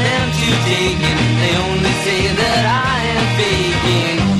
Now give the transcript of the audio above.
them to take it. They only say that I am faking.